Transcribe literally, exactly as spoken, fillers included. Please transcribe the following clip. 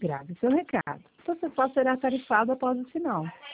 grave seu recado. Você só será tarifado após o sinal.